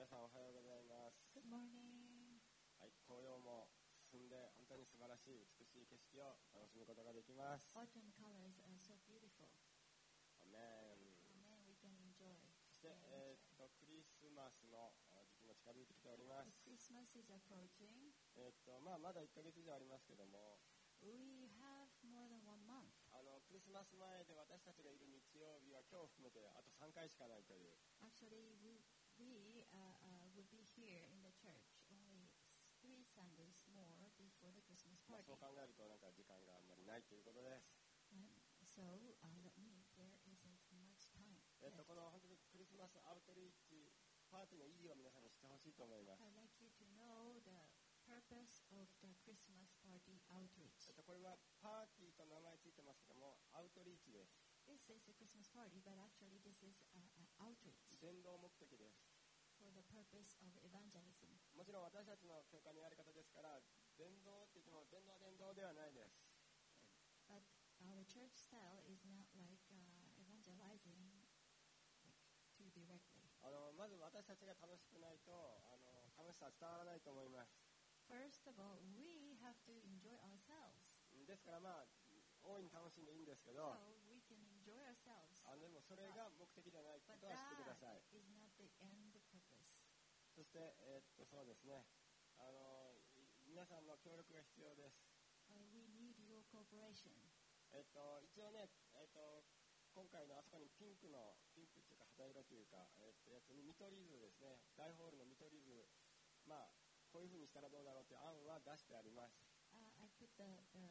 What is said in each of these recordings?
皆さんおはようございます。 Good morning. はい、紅葉も進んで本当に素晴らしい美しい景色を楽しむことができます。 Autumn colors are so beautiful. アメン。 Amen. We can enjoy. そして、クリスマスの時期も近づいてきております。 Christmas is approaching. まだ1ヶ月以上ありますけども、 We have more than 1 month. クリスマス前で私たちがいる日曜日は今日含めてあと3回しかないという。 Actually, we would be here in the church only 3 Sundays more before the Christmas そう party. 考えるとなんか時間があんまりないということです。 So that means there isn't much time. この本当にクリスマスアウトリーチパーティーの意義を皆さんに知ってほしいと思います。 I'd like you to know the purpose of the Christmas party outreach. これはパーティーと名前ついてますけども、アウトリーチです。 This is a Christmas party, but actually this is an outreach 伝道目的です。 for the purpose of evangelism. もちろん私たちの教会のやり方ですから、伝道って言っても伝道ではないです。 But our church style is not like evangelizing like, too directly. まず私たちが楽しくないと楽しさは伝わらないと思います。 First of all, we have to enjoy ourselves. ですから大いに楽しんでいいんですけ So ど、 we can enjoy ourselves. でもそれが目的じゃないこ But とは知ってくだ that さい。 is not the end purpose. そして、そうですね、皆さんの協力が必要です。 We need your cooperation. 一応ね、今回のあそこにピンクっていうか肌色というか、やつに見取り図ですね、大ホールの見取り図、こういう風にしたらどうだろうという案は出してあります。 I put the how do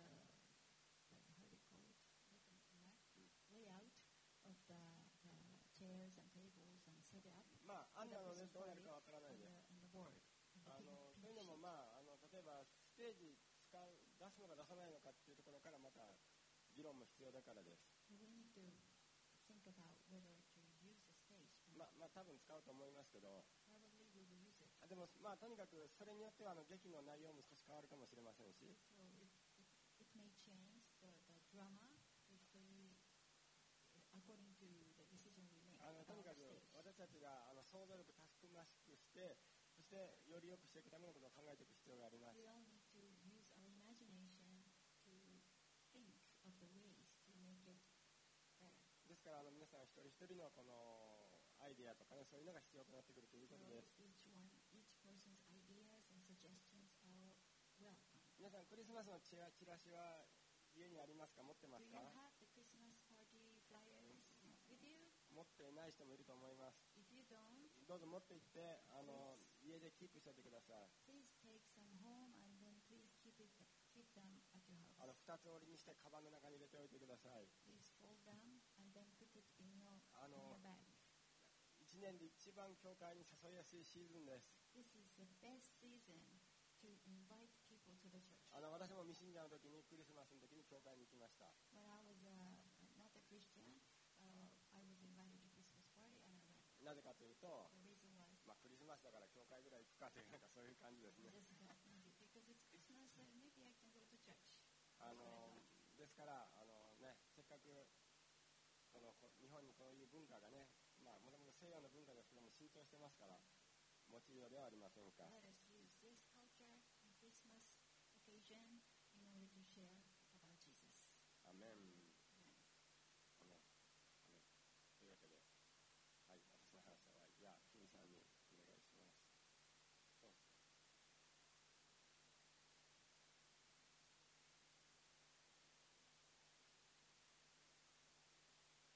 you call it? Layout of the chairs and tables and set it up. 案なのでどうなるかわからないです。 On the board. というのも例えばステージ出すのか出さないのかっていうところからまた議論も必要だからです。 We need to think about whether to use the stage. 多分使うと思いますけど、 Probably we will use it. でもとにかくそれによっては劇の内容も少し変わるかもしれませんし、 So it may change the drama if we, according to the decision we make. とにかく私たちが想像力たくましくして、そしてより良くしていくためのことを考えていく必要があります。 We all need to use our imagination to think of the ways to make it better. ですから皆さん一人一人のこのアイデアとかね、そういうのが必要となってくるということです。 So each person's ideas and suggestions are welcome. 皆さんクリスマスのチラシは家にありますか？持ってます Do か？ you have the Christmas party flyers with you? 持ってない人もいると思います。 If you don't, どうぞ持って行って家でキープしておいてください。 please take some home and then please keep them at your house. 二つ折りにしてカバンの中に入れておいてください。 Please fold them and then put it in your bag. 一年で一番教会に誘いやすいシーズンです。 This is the best season to invite people to the church. 私も未信者の時にクリスマスの時に教会に行きました。 When I was not a Christian, I was invited to Christmas party and I went. なぜかというと、 The reason was クリスマスだから教会ぐらい行くかというそういう感じですね。 just because it's Christmas, maybe I can go to church. ですからせっかくこの日本にこういう文化がね、もともと西洋の文化ですけども浸透してますから用いようではありませんか。 Let us use this culture and Christmas occasion in order to share about Jesus. アメン。